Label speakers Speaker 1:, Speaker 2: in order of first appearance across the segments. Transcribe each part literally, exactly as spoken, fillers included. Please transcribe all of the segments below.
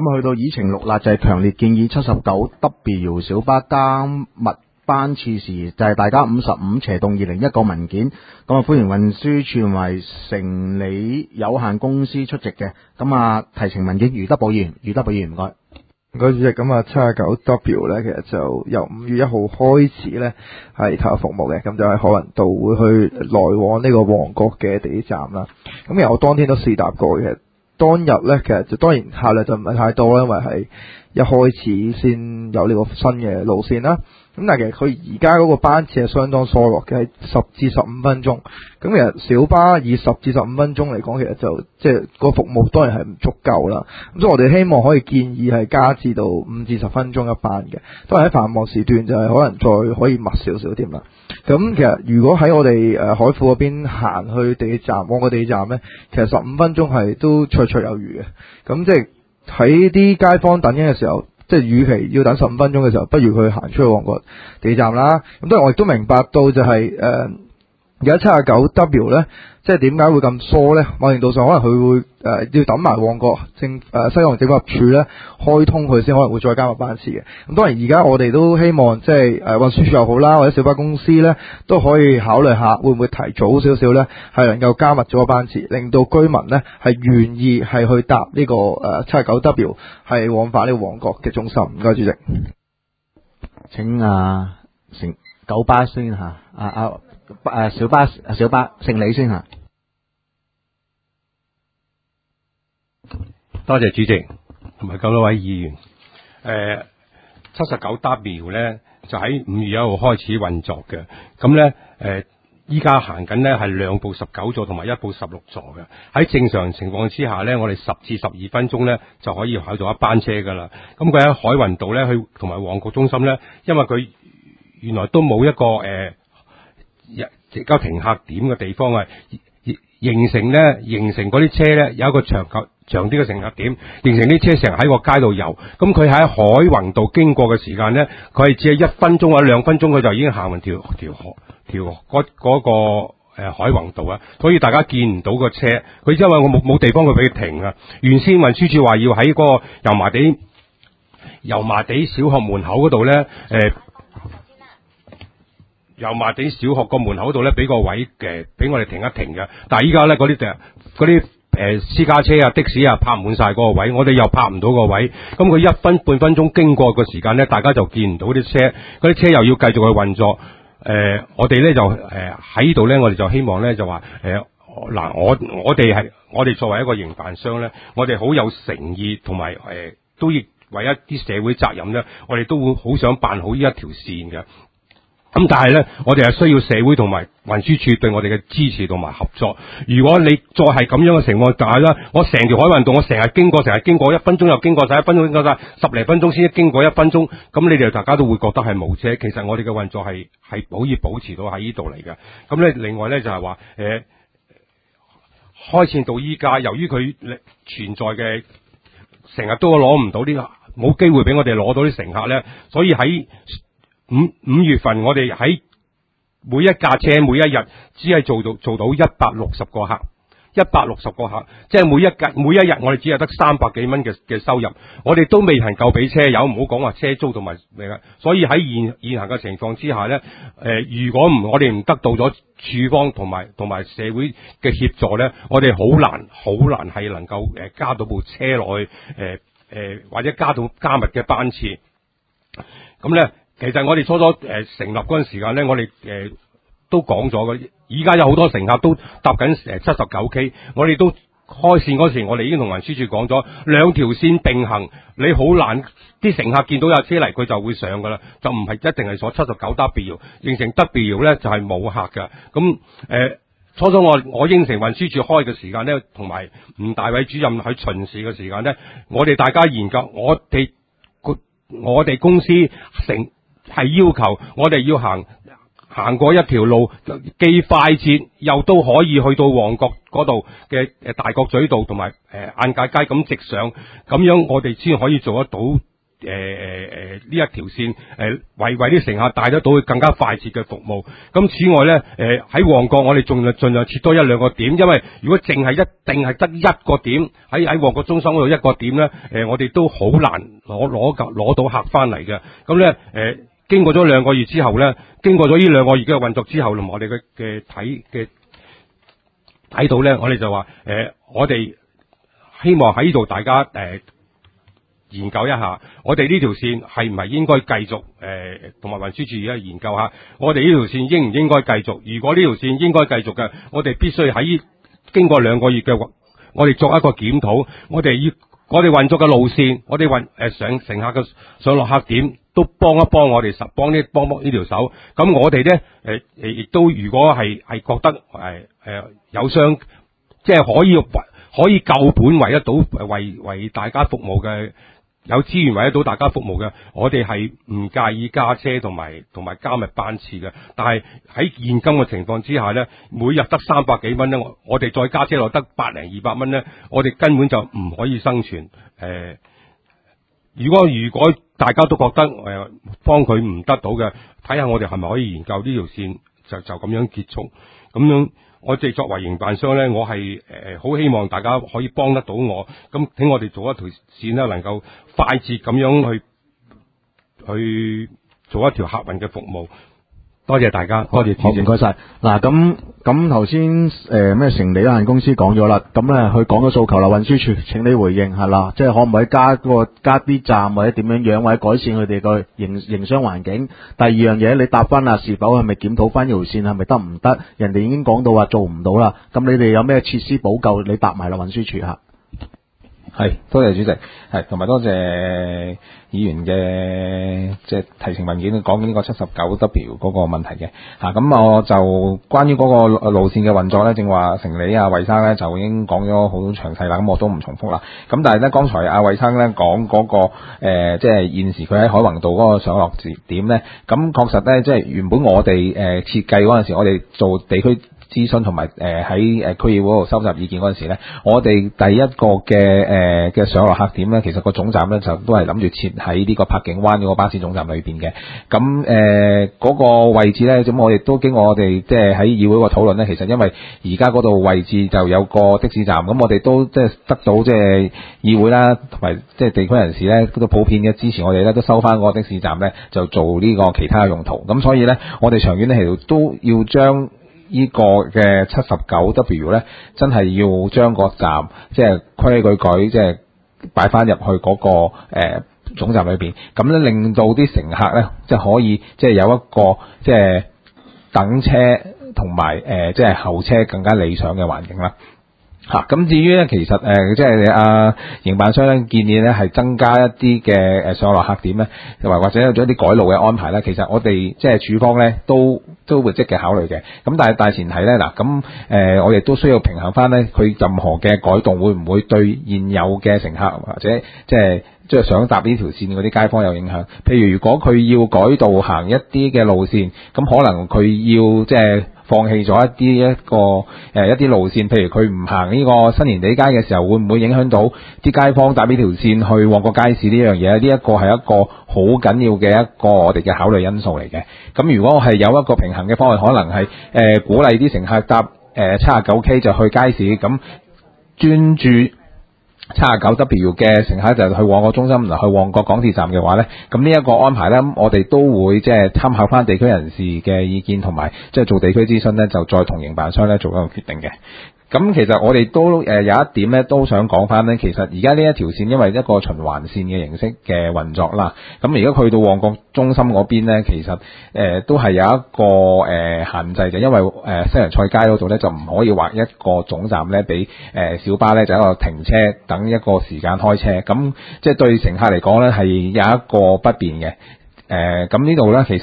Speaker 1: 咁去到議程六啦，就係強烈建議七十九 W 小巴加密班次時，就係大家五十五斜洞二零一個文件。咁啊，歡迎運輸署同埋成理有限公司出席嘅。咁啊，提呈文件余德寶議員，余德寶議員唔該。
Speaker 2: 唔該主席，咁啊七十九 W 咧，其實就由五月一號開始咧係投入服務嘅，咁就喺海雲道會去來往呢個旺角嘅地鐵站啦。咁其實我當天都試搭過嘅，當日咧其實就當然客量就唔係太多啦，因為係一開始先有呢個新嘅路線啦。咁但係其實佢而家嗰個班次係相當疏落嘅，係十至十五分鐘。咁其實小巴以十至十五分鐘嚟講，其實就即係個服務當然係唔足夠啦。咁所以我哋希望可以建議係加至到五至十分鐘一班嘅，都係喺繁忙時段就係可能再可以密少少添啦。咁其實如果喺我哋誒海富嗰邊行去地鐵站，旺角地鐵站咧，其實十五分鐘係都綽綽有餘嘅。咁即係喺啲街坊等緊嘅時候，即係與其要等十五分鐘嘅時候，不如佢行出去旺角地鐵站啦。咁當然我亦都明白到就係、是、誒。呃而家七十九 W 咧，即係點解會咁疏咧？某程度上可能佢會誒、呃、要等埋旺角政誒、呃、西九龍政府合署咧開通佢先，可能會再加密班次嘅。咁當然而家我哋都希望即係誒運輸署又好啦，或者小巴公司咧都可以考慮下，會唔會提早少少咧，係能夠加密咗個班次，令到居民咧係願意係去搭呢、這個誒七十九 W 係往返呢個旺角嘅中心。唔該，主席。
Speaker 1: 請啊成九巴先嚇，啊啊。誒，小巴小巴姓李先吓。
Speaker 3: 多謝主席同埋咁多位議員。誒，七十九 W 咧就喺五月一號開始運作嘅。咁咧誒，依家行緊咧係兩部十九座同埋一部十六座嘅。喺正常情況之下咧，我哋十至十二分鐘咧就可以考到一班車噶啦。咁佢喺海雲道咧去同埋旺角中心咧，因為佢原來都冇一個誒。呃而家停客點嘅地方啊，形成咧，形成嗰啲車咧有一個長較長啲嘅乘客點，形成啲車成日喺個街度遊。咁佢喺海雲道經過嘅時間咧，佢係只係一分鐘或者兩分鐘，佢就已經行完條條河條嗰嗰個誒、呃、海雲道啊。所以大家見唔到個車，佢因為我冇冇地方佢俾佢停啊。原先運輸署話要喺嗰個油麻地油麻地小學門口嗰度咧，誒、呃。油麻地小學個門口度咧，俾個位嘅，俾我哋停一停嘅。但係依家咧，嗰啲嗰啲誒私家車啊、的士啊，泊滿晒嗰個位，我哋又泊唔到個位。咁佢一分半分鐘經過個時間咧，大家就見唔到啲車，嗰啲車又要繼續去運作。誒、呃，我哋咧就誒喺呢度咧，我哋就希望咧就話誒嗱，我我哋係我哋作為一個營辦商咧，我哋好有誠意同埋誒都要為一啲社會責任咧，我哋都會好想辦好呢一條線嘅。咁但係咧，我哋係需要社會同埋運輸署對我哋嘅支持同埋合作。如果你再係咁樣嘅情況下咧，我成條海運道我成日經過，成日經過一分鐘又經過晒，一分鐘經過晒，十零分鐘先經過一分鐘，咁你哋大家都會覺得係冇車。其實我哋嘅運作係係可以保持到喺呢度嚟嘅。咁咧，另外咧就係話誒，開線到依家，由於佢存在嘅成日都攞唔到啲冇機會俾我哋攞到啲乘客咧，所以喺五五月份我哋喺每一架車每一日只係做到做到一百六十個客，一百六十個客，即係每一架每一日我哋只係得三百幾蚊嘅嘅收入，我哋都未能夠俾車友，唔好講話車租同埋咩嘅。所以喺現現行嘅情況之下咧，誒、呃，如果唔我哋唔得到咗署方同埋同埋社會嘅協助咧，我哋好難好難係能夠誒加到部車落去，誒、呃、誒、呃、或者加到加密嘅班次，咁咧。其實我哋初初誒、呃、成立嗰陣時間咧，我哋誒、呃、都講咗嘅。而家有好多乘客都搭緊誒七十九 K， 我哋都開線嗰時，我哋已經同運輸署講咗，兩條線並行，你好難啲乘客見到有車嚟，佢就會上噶啦，就唔係一定係坐七十九 W， 形成 W 咧就係、是、冇客噶。咁誒、呃、初初我我應承運輸署開嘅時間咧，同埋吳大偉主任去巡視嘅時間咧，我哋大家研究，我哋我哋公司成。係要求我哋要行行過一條路，既快捷又都可以去到旺角嗰度嘅誒大角咀道同埋誒晏界街咁直上，咁樣我哋先可以做得到誒誒誒呢一條線誒、呃、為為啲乘客帶得到更加快捷嘅服務。咁此外咧，誒喺旺角我哋仲盡量設多一兩個點，因為如果淨係一定係得一個點喺喺旺角中心嗰度一個點咧，誒、呃、我哋都好難攞攞攞到客翻嚟嘅。咁咧誒經過咗兩個月之後咧，經過咗呢兩個月嘅運作之後，同埋我哋嘅嘅睇嘅睇到咧，我哋就話誒、呃、我哋希望喺呢度大家誒。呃研究一下，我哋呢條線係唔係應該繼續？誒、呃，同埋運輸署而家研究下，我哋呢條線應唔應該繼續？如果呢條線應該繼續嘅，我哋必須喺經過兩個月嘅，我哋作一個檢討。我哋要我哋運作嘅路線，我哋運誒上乘客嘅上落客點都幫一幫我哋，實幫呢幫幫呢條手。咁我哋咧誒誒，亦都如果係係覺得誒誒、呃、有相，即係可以可以救本為得到為為大家服務嘅。有資源為得到大家服務嘅，我哋係唔介意加車同埋同埋加密班次嘅。但係喺現今嘅情況之下咧，每日得三百幾蚊咧，我我哋再加車落得百零二百蚊咧，我哋根本就唔可以生存。誒、呃，如果如果大家都覺得誒幫佢唔得到嘅，睇下我哋係咪可以研究呢條線就就咁樣結束咁樣。我哋作為營辦商咧，我係誒好希望大家可以幫得到我，咁請我哋做一條線咧，能夠快捷咁樣去去做一條客運嘅服務。多謝大家，多謝主席，
Speaker 1: 唔該晒。嗱，咁咁頭先誒咩成理有限公司講咗啦，咁咧佢講咗訴求啦，運輸署請你回應係啦，即係可唔可以加個加啲站或者點樣樣，或者改善佢哋個營營商環境。第二樣嘢你答翻啦，是否係咪檢討翻條線係咪得唔得？人哋已經講到話做唔到啦，咁你哋有咩設施補救？你答埋啦，運輸署嚇。
Speaker 4: 係，多謝主席，係同埋多謝議員嘅即係提呈文件講緊呢個七十九 W 嗰個問題嘅嚇。咁、啊、我就關於嗰個路線嘅運作咧，正話成理啊衛生咧就已經講咗好詳細啦，咁我都唔重複啦。咁但係咧，剛才阿衛生咧講嗰個誒、呃，即係現時佢喺海泓道嗰個上落點咧，咁確實咧，即係原本我哋誒、呃、設計嗰陣時，我哋做地區諮詢同埋誒喺誒區議會度收集意見嗰陣時咧，我哋第一個嘅誒嘅上落客點咧，其實個總站咧就都係諗住設喺呢個柏景灣嗰個巴士總站裏邊嘅。咁誒嗰個位置咧，咁我哋都經過我哋即係喺議會個討論咧，其實因為而家嗰度位置就有個的士站，咁我哋都即係得到即係議會啦，同埋即係地區人士咧都普遍嘅支持，我哋咧都收翻嗰個的士站咧，就做呢個其他嘅用途。咁所以咧，我哋長遠咧其實都要將呢個嘅七十九 W 咧，真係要將個站即係規規矩矩，即係擺翻入去嗰、那個誒、呃、總站裏邊，咁咧令到啲乘客咧，即係可以即係有一個即係等車同埋誒即係候車更加理想嘅環境啦。嚇，咁至於咧，其實誒、呃、即係啊營辦商咧建議咧係增加一啲嘅誒上落客點咧，同埋或者有咗一啲改路嘅安排咧，其實我哋即係處方咧都都會積極考慮嘅。咁但係大前提咧嗱，咁誒、呃、我哋都需要平衡翻咧，佢任何嘅改動會唔會對現有嘅乘客或者即係即係想搭呢條線嗰啲街坊有影響？譬如如果佢要改道行一啲嘅路線，咁可能佢要即係放棄咗一啲一個誒、呃、一啲路線，譬如佢唔行呢個新年地街嘅時候，會唔會影響到啲街坊搭呢條線去旺角街市呢樣嘢？呢一個係一個好緊要嘅一個我哋嘅考慮因素嚟嘅。咁如果我係有一個平衡嘅方案，可能係誒、呃、鼓勵啲乘客搭誒七十九 K 就去街市，咁專注七十九 W 嘅乘客就去旺角中心，去旺角港鐵站嘅話呢，咁呢一個安排呢，我哋都會即係參考翻地區人士嘅意見，同埋即係做地區諮詢呢，就再同營辦商呢做一個決定嘅。咁其實我哋都誒有一點咧，都想講翻咧。其實而家呢一條線因為一個循環線嘅形式嘅運作啦，咁而家去到旺角中心嗰邊咧，其實誒、呃、都係有一個誒、呃、限制，就因為誒、呃、西洋菜街嗰度咧就唔可以劃一個總站咧俾誒小巴咧就一個停車等一個時間開車，咁即係對乘客嚟講咧係有一個不便嘅。誒咁呢度咧其實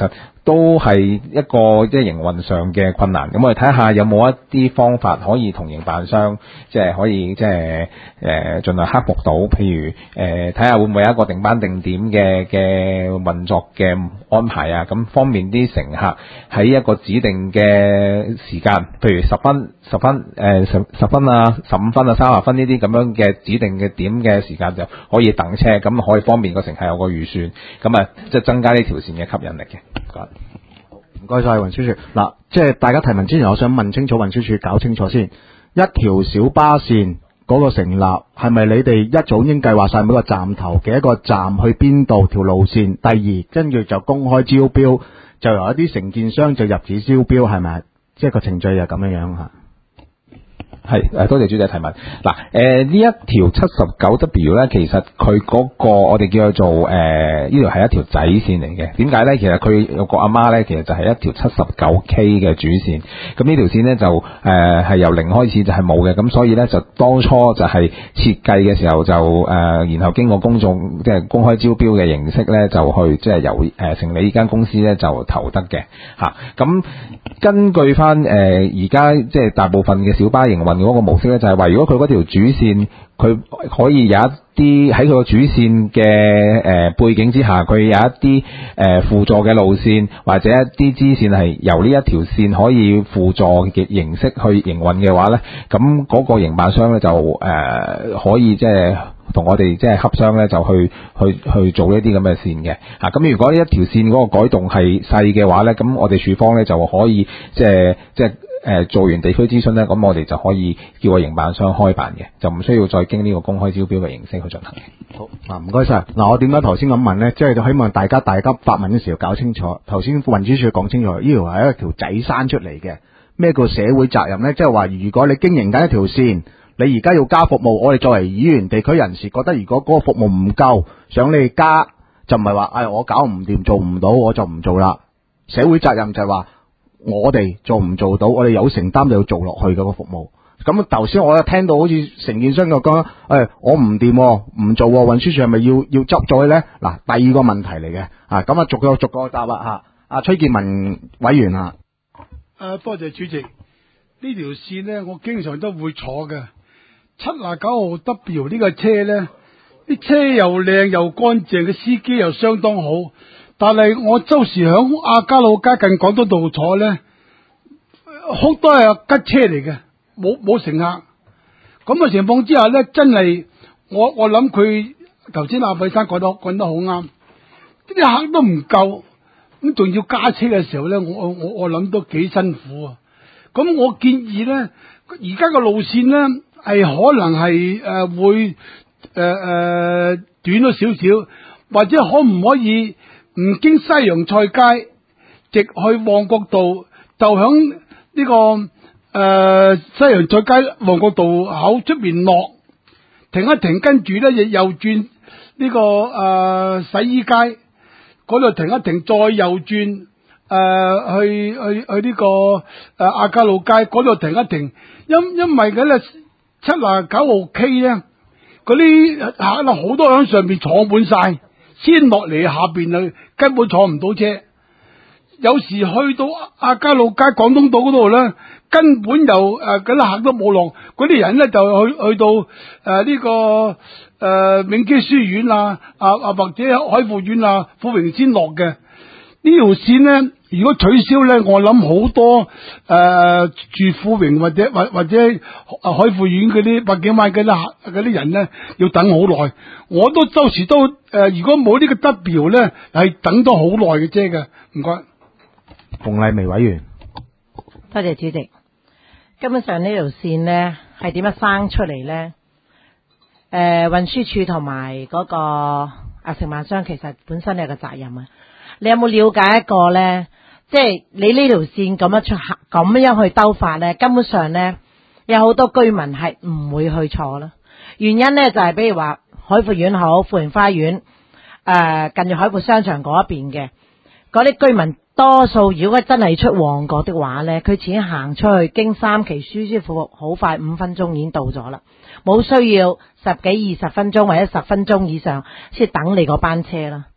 Speaker 4: 都係一個即係營運上嘅困難。咁我哋睇下有冇一啲方法可以同營辦商即係可以即係誒盡量克服到，譬如誒睇下會唔會有一個定班定點嘅嘅運作嘅安排啊，咁方便啲乘客喺一個指定嘅時間，譬如十分、十分、誒十十分啊、十五分啊、三十分呢啲咁樣嘅指定嘅點嘅時間就可以等車，咁可以方便個乘客有個預算，咁啊即係增加呢條線嘅吸引力嘅。
Speaker 1: 唔該晒運輸署。嗱，即係大家提問之前，我想問清楚運輸署搞清楚先，一條小巴線嗰個成立係咪你哋一早已經計劃晒每個站頭嘅一個站去邊度條路線？第二，跟住就公開招標，就由一啲承建商就入紙招標，係咪？即係個程序就咁樣樣吓。
Speaker 4: 係誒，多謝主席提問。嗱，誒呢一條七十九 W 咧，其實佢嗰個我哋叫做誒呢條係一條仔線嚟嘅。點解咧？其實佢有個阿媽咧，其實就係一條七十九 K 嘅主線。咁呢條線咧就誒係、呃、由零開始就係冇嘅。咁所以咧就當初就係設計嘅時候就誒、呃，然後經過公眾即係公開招標嘅形式咧，就去即係由誒成立呢間公司咧就投得嘅嚇。咁、啊、根據翻誒而家即係大部分嘅小巴營運嗰個模式咧，就係話如果佢嗰條主線佢可以有一啲喺佢個主線嘅誒、呃、背景之下，佢有一啲誒輔助嘅路線或者一啲支線係由呢一條線可以輔助嘅形式去營運嘅話咧，咁嗰個營辦商咧就誒、呃、可以即係同我哋即係洽商咧，就去去去做呢啲咁嘅線嘅嚇。咁、啊、如果呢一條線嗰個改動係細嘅話咧，咁我哋署方咧就可以即係即係。誒做完地區諮詢咧，咁我哋就可以叫個營辦商開辦嘅，就唔需要再經呢個公開招標嘅形式去進行嘅。
Speaker 1: 好，嗱唔該晒。嗱我點解頭先咁問咧？即係希望大家大家發問嘅時候搞清楚。頭先運輸署講清楚，呢條係一條仔生出嚟嘅。咩叫社會責任咧？即係話如果你經營緊一條線，你而家要加服務，我哋作為議員、地區人士覺得如果嗰個服務唔夠，想你哋加，就唔係話誒我搞唔掂做唔到我就唔做啦。社會責任就係話。我哋做唔做到？我哋有承擔就要做落去嗰個服務。咁頭先我一聽到好似承建商咁講，誒、哎、我唔掂，唔做，運輸署係咪要要執咗佢咧？嗱，第二個問題嚟嘅，啊咁啊逐個逐個答啦吓。阿崔建文委員啊，
Speaker 5: 誒多謝主席。呢條線咧，我經常都會坐嘅。七廿九號 W 呢個車咧，啲車又靚又乾淨，嘅司機又相當好。但係我周時響亞皆老街近廣東道坐咧，好多係吉車嚟嘅，冇冇乘客。咁嘅情況之下咧，真係我我諗佢頭先阿費生講得講得好啱，啲客都唔夠，咁仲要加車嘅時候咧，我我我諗都幾辛苦啊。咁我建議咧，而家個路線咧係可能係誒、呃、會誒誒、呃、短咗少少，或者可唔可以？唔經西洋菜街，直去旺角道，就響呢、這個誒、呃、西洋菜街旺角道口出邊落，停一停，跟住咧亦右轉呢、這個誒、呃、洗衣街嗰度停一停，再右轉誒、呃、去去去呢、這個誒亞皆老街嗰度停一停，因因為嘅咧七廿九號 K 咧，嗰啲客啊好多響上邊坐滿晒。先落嚟下邊啊，根本坐唔到車。有時去到亞皆老街廣東道嗰度咧，根本又誒嗰啲客都冇落，嗰啲人咧就去去到誒呢、呃這個誒、呃、永基書院啊啊啊或者海富苑啊富榮先落嘅。呢條線咧，如果取消咧，我諗好多誒、呃、住富榮或者或或者海富苑嗰啲百幾萬嗰啲客嗰啲人咧，要等好耐。我都周時都誒、呃，如果冇呢個 W 咧，係等咗好耐嘅啫嘅。唔該，
Speaker 1: 馮麗薇委員，
Speaker 6: 多謝主席。根本上呢條線咧係點樣生出嚟咧？誒、呃，運輸署同埋嗰個啊承辦商其實本身有個責任啊。你有冇了解一個咧？即係你呢條線咁樣出咁樣去兜法咧，根本上咧有好多居民係唔會去坐啦。原因咧就係、是、比如話海富苑好、富榮花園誒、呃，近住海富商場嗰一邊嘅嗰啲居民，多數如果真係出旺角的話咧，佢只行出去經三期舒舒服服，好快五分鐘已經到咗啦，冇需要十幾二十分鐘或者十分鐘以上先等你嗰班車啦。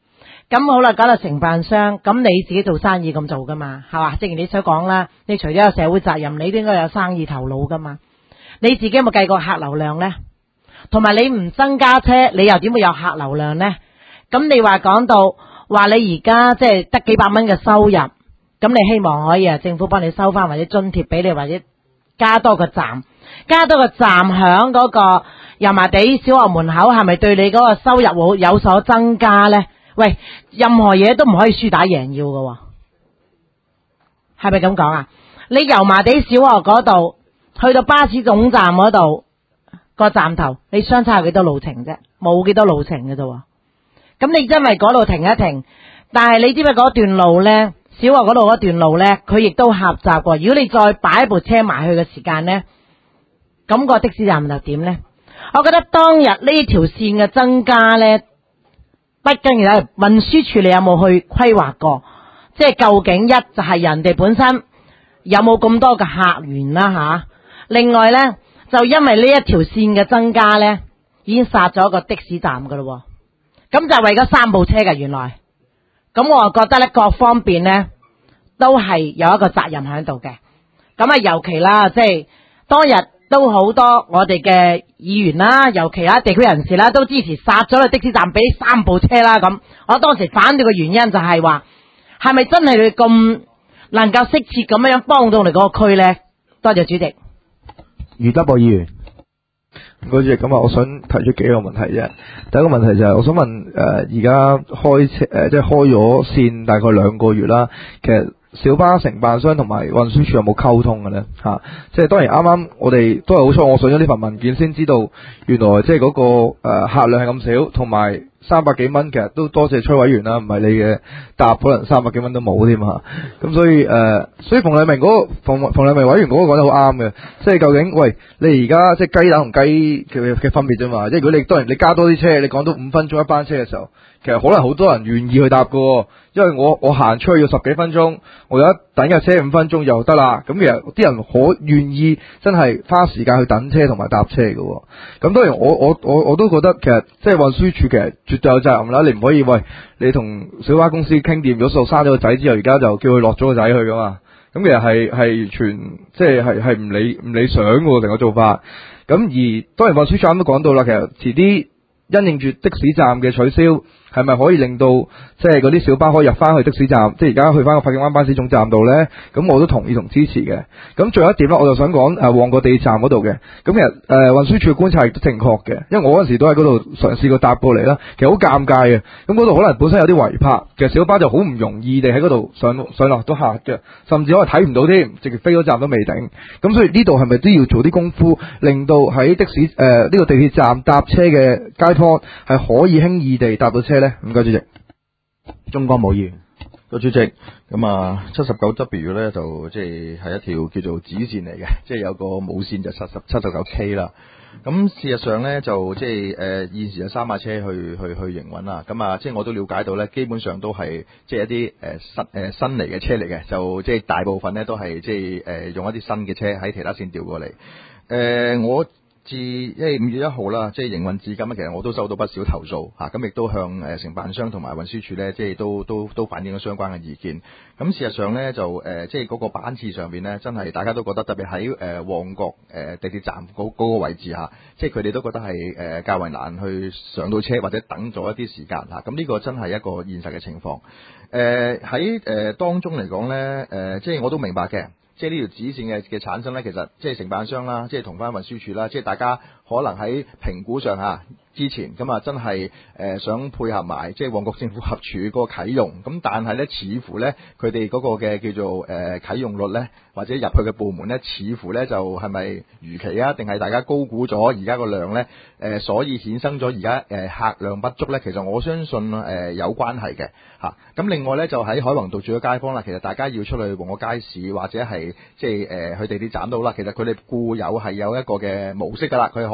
Speaker 6: 咁好啦，講到承辦商，咁你自己做生意咁做噶嘛，係嘛？正如你所講啦，你除咗有社會責任，你都應該有生意頭腦噶嘛。你自己有冇計過客流量呢？同埋你唔增加車，你又點會有客流量呢？咁你話講到話你而家即係得幾百蚊嘅收入，咁你希望可以啊政府幫你收翻或者津貼俾你，或者加多個站，加多個站響嗰個油麻地小學門口，係咪對你嗰個收入會有所增加呢？喂，任何嘢都唔可以輸打贏要㗎，係咪咁講啊？你油麻地小學嗰度去到巴士總站嗰度個站頭，你相差有幾多路程啫？冇幾多路程嘅啫。咁你因為嗰度停一停，但係你知唔知嗰段路呢？小學嗰度嗰段路呢，佢亦都狹窄過。如果你再擺一部車埋去嘅時間呢，咁個的士站就點呢？我覺得當日呢條線嘅增加呢，不跟住咧，運輸處你有冇去規劃過？即係究竟一就係人哋本身有冇咁多嘅客源啦吓？另外呢，就因為呢一條線嘅增加呢，已經殺咗個的士站噶咯。咁就為咗三部車嘅原來。咁我覺得咧，各方面呢都係有一個責任喺度嘅。咁啊，尤其啦，即係當日都好多我哋嘅議員啦，尤其啦地區人士啦，都支持殺咗個的士站俾三部車啦。咁我當時反對嘅原因就係話，係咪真係佢咁能夠適切咁樣幫到我哋嗰個區呢？多謝主席。
Speaker 1: 余德寶議員。
Speaker 2: 主席，咁啊，我想提出幾個問題啫。第一個問題就係、是，我想問誒，而家開車誒、呃，即係開咗線大概兩個月啦，其實小巴承辦商同埋運輸署有冇溝通嘅咧？嚇、啊，即係當然啱啱我哋都係好彩，我上咗呢份文件先知道，原來即係嗰個誒、呃、客量係咁少，同埋三百幾蚊，其實都多謝崔委員啦，唔係你嘅答，可能三百幾蚊都冇添嚇。咁、啊、所以誒、呃，所以馮麗明嗰、那個馮馮麗明委員嗰個講得好啱嘅，即係究竟喂，你而家即係雞蛋同雞嘅嘅分別啫嘛。即係如果你當然你加多啲車，你講到五分鐘一班車嘅時候，其實可能好多人願意去搭嘅，因為我我行出去要十幾分鐘，我有一等架車五分鐘又得啦。咁其實啲人可願意真係花時間去等車同埋搭車嘅。咁當然我我我我都覺得其實即係運輸署其實絕對有責任啦。你唔可以喂你同小巴公司傾掂咗數，生咗個仔之後，而家就叫佢落咗個仔去噶嘛。咁其實係係全即係係係唔理唔理想嘅成個做法。咁而當然運輸署啱都講到啦，其實遲啲因應住的士站嘅取消，係咪可以令到即係嗰啲小巴可以入翻去的士站，即係而家去翻個柏景灣巴士總站度呢？咁我都同意同支持嘅。咁最後一點呢，我就想講誒旺角地鐵站嗰度嘅。咁其實誒、呃、運輸署嘅觀察亦都正確嘅，因為我嗰陣時都喺嗰度嘗試過搭過嚟啦，其實好尷尬嘅。咁嗰度可能本身有啲違泊，其實小巴就好唔容易地喺嗰度上上落到客嘅，甚至可能睇唔到添，直接飛咗站都未定。咁所以呢度係咪都要做啲功夫，令到喺的士誒呢、呃這個地鐵站搭車嘅街坊係可以輕易地搭到車呢？唔該。主席，
Speaker 1: 鍾國武議員，
Speaker 7: 個主席，咁啊七十九 W 咧就即係係一條叫做主線嚟嘅，即係有個母線就七十七十九 K 啦。咁事實上咧就即係誒現時有三架車去去去營運啦。咁啊即係我都了解到咧，基本上都係即係一啲誒、呃、新誒、呃、新嚟嘅車嚟嘅，就即係大部分咧都係即係誒用一啲新嘅車喺其他線調過嚟。誒、呃、我。自因為五月一號啦，即係營運至今，其實我都收到不少投訴嚇，咁亦都向誒承辦商同埋運輸署咧，即係都都都反映咗相關嘅意見。咁事實上咧，就誒即係嗰個班次上邊咧，真係大家都覺得特別喺誒旺角誒地鐵站嗰嗰個位置嚇，即係佢哋都覺得係誒較為難去上到車或者等咗一啲時間嚇。咁呢個真係一個現實嘅情況。誒喺誒當中嚟講咧，誒即係我都明白嘅。即係呢條指線嘅嘅產生咧，其實即係承辦商啦，即係同翻運輸署啦，即係大家可能喺評估上嚇之前咁啊，真係誒、呃、想配合埋即係旺角政府合署嗰個啟用，咁但係咧似乎咧佢哋嗰個嘅叫做誒、呃、啟用率咧，或者入去嘅部門咧，似乎咧就係咪預期啊？定係大家高估咗而家個量咧？誒、呃，所以衍生咗而家誒客量不足咧。其實我相信誒、呃、有關係嘅嚇。咁、啊、另外咧就喺海泓道住嘅街坊啦，其實大家要出去旺角街市或者係即係誒去地鐵站度啦，其實佢哋固有係有一個嘅模式㗎啦，佢可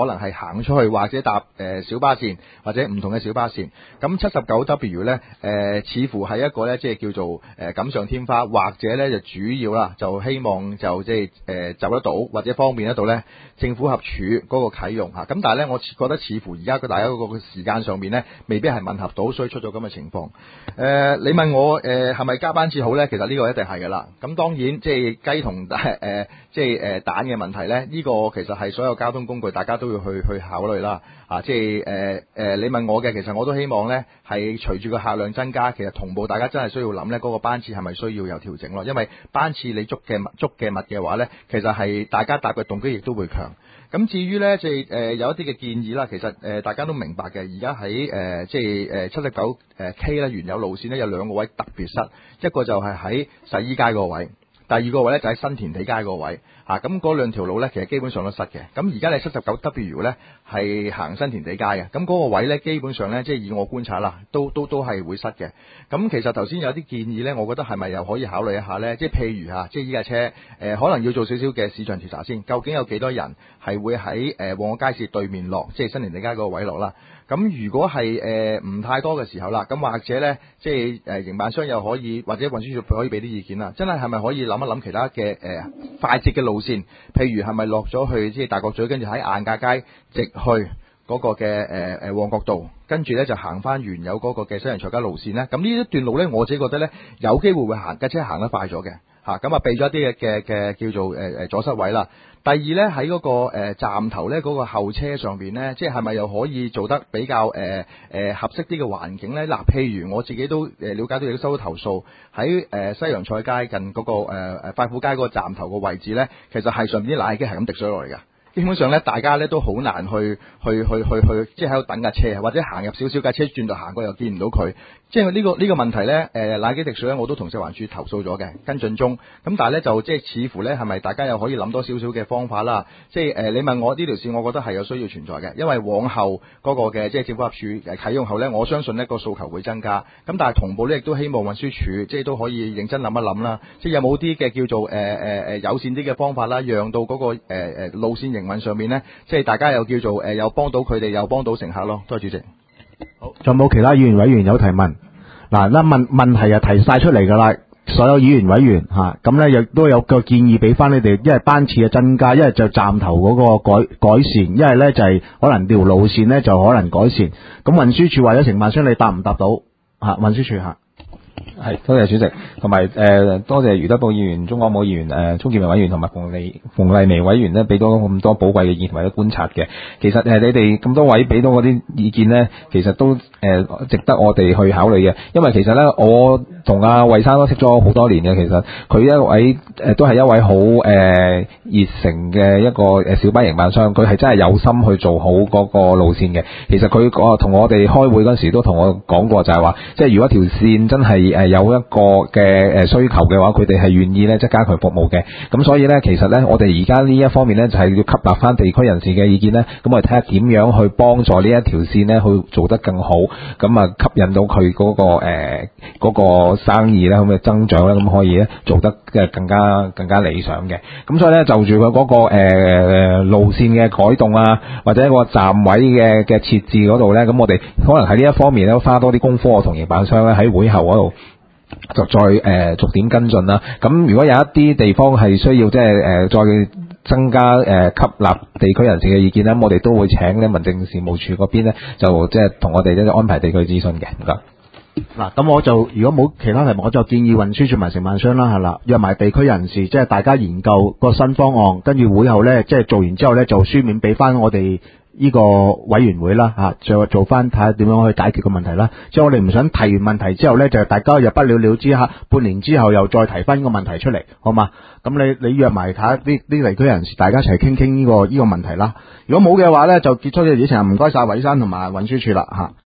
Speaker 7: 能係行出去或者搭誒、呃、小巴線或者唔同嘅小巴線。咁七十九 W 咧誒、呃、似乎係一個咧即係叫做誒錦、呃、上添花，或者咧就主要啦就希望就即係誒走得到或者方便得到咧政府合署嗰個啟用嚇。咁但係咧我覺得似乎而家個大家嗰個時間上面咧未必係吻合到，所以出咗咁嘅情況。誒、呃、你問我誒係咪加班次好咧？其實呢個一定係㗎啦。咁當然即係雞同誒、呃、即係誒、呃、蛋嘅問題咧，呢、這個其實係所有交通工具大家都要去去考慮啦。啊，即係誒誒你問我嘅，其實我都希望咧係隨住個客量增加，其實同步大家真係需要諗咧嗰個班次係咪需要有調整咯？因為班次你捉嘅捉嘅密嘅話咧，其實係大家搭嘅動機亦都會強。咁至於咧，即係誒有一啲嘅建議啦，其實誒、呃、大家都明白嘅。而家喺誒即係誒七十九誒 K 咧原有路線咧有兩個位特別塞，一個就係喺洗衣街個位，第二個位咧就喺新填地街個位。嚇咁嗰兩條路咧，其實基本上都塞嘅。咁而家你七十九 W 咧係行新填地街嘅，咁嗰個位咧基本上咧，即係以我觀察啦，都都都係會塞嘅。咁其實頭先有啲建議咧，我覺得係咪又可以考慮一下咧？即係譬如嚇，即係依架車誒、呃，可能要做少少嘅市場調查先，究竟有幾多人係會喺誒旺角街市對面落，即係新填地街嗰個位落啦。咁如果係誒唔太多嘅時候啦，咁或者咧，即係誒營辦商又可以，或者運輸署可以俾啲意見啦。真係係咪可以諗一諗其他嘅誒、呃、快捷嘅路線？譬如係咪落咗去即係大角咀，跟住喺晏架街直去嗰個嘅誒誒旺角道，跟住咧就行翻原有嗰個嘅西洋菜街路線咧？咁呢一段路咧，我自己覺得咧有機會會行架車行得快咗嘅嚇，咁啊避咗一啲嘅嘅嘅叫做誒誒、呃、阻塞位啦。第二咧喺嗰個誒、呃、站頭咧嗰、那個後車上邊咧，即係係咪又可以做得比較誒誒、呃呃、合適啲嘅環境咧？嗱、呃，譬如我自己都誒了解到，亦都收到投訴喺誒、呃、西洋菜街近嗰、那個誒誒、呃、快富街嗰個站頭個位置咧，其實係上邊啲冷氣機係咁滴水落嚟㗎。基本上咧，大家咧都好難去去去去去，即係喺度等架車，或者行入少少架車轉度行過又見唔到佢。即係呢、這個呢、這個問題咧，誒冷氣滴水咧，我都同食環署投訴咗嘅，跟進中。咁但係咧就即係似乎咧係咪大家又可以諗多少少嘅方法啦？即係誒、呃、你問我呢條線，我覺得係有需要存在嘅，因為往後嗰個嘅即係政府合署誒啟用後咧，我相信呢個訴求會增加。咁但係同步咧亦都希望運輸署即係都可以認真諗一諗啦，即係有冇啲嘅叫做誒誒誒友善啲嘅方法啦，讓到嗰、那個誒誒、呃、路線營運上面咧，即係大家又叫做誒又幫到佢哋，又幫到乘客咯。多謝主席。
Speaker 1: 好，仲有冇其他議員委員有提問？嗱，嗱問問題就提晒出嚟噶啦，所有議員委員吓，咁咧亦都有個建議俾翻你哋，一係班次嘅增加，一係就站頭嗰個改改善，一係咧就係可能條路線咧就可能改善。咁運輸署或者承辦商，你答唔答到？吓，運輸署吓。
Speaker 4: 係，多謝主席，同埋誒多謝余德寶議員、鍾國武議員、誒鍾建明委員同埋馮麗馮麗薇委員咧，俾到咁多寶貴嘅意見同埋觀察嘅。其實誒、呃、你哋咁多位俾到嗰啲意見咧，其實都誒、呃、值得我哋去考慮嘅。因為其實咧，我同阿魏生都識咗好多年嘅，其實佢一位誒、呃、都係一位好誒、呃、熱誠嘅一個誒小巴營辦商，佢係真係有心去做好嗰個路線嘅。其實佢個同我哋開會嗰陣時都同我講過，就係話，即係如果條線真係誒有一個嘅誒需求嘅話，佢哋係願意咧即係加強服務嘅。咁所以咧，其實咧我哋而家呢一方面咧就係要吸納翻地區人士嘅意見咧，咁我哋睇下點樣去幫助呢一條線咧去做得更好，咁啊吸引到佢嗰個誒嗰個生意咧咁嘅增長咧，咁可以咧做得嘅更加更加理想嘅。咁所以咧就住佢嗰個誒路線嘅改動啊，或者一個站位嘅嘅設置嗰度咧，咁我哋可能喺呢一方面咧花多啲功夫，我同營辦商咧喺會後嗰度就再誒、呃、逐點跟進啦。咁如果有一啲地方係需要即係誒再增加誒、呃、吸納地區人士嘅意見咧，我哋都會請咧民政事務處嗰邊咧就即係同我哋咧安排地區諮詢嘅。唔該。
Speaker 1: 嗱，咁我就如果冇其他題目，我就建議運輸署同埋承辦商啦，係啦，約埋地區人士，即係大家研究個新方案，跟住會後咧，即係做完之後咧，就書面俾翻我哋呢個委員會啦，吓，再做翻睇下點樣去解決個問題啦。即係我哋唔想提完問題之後咧，就大家又不了了之下，半年之後又再提翻個問題出嚟，好嘛？咁你你約埋睇下啲啲地區人士，大家一齊傾傾呢個呢個問題啦。如果冇嘅話咧，就結束呢個議程，唔該晒韋生同埋運輸署啦，吓。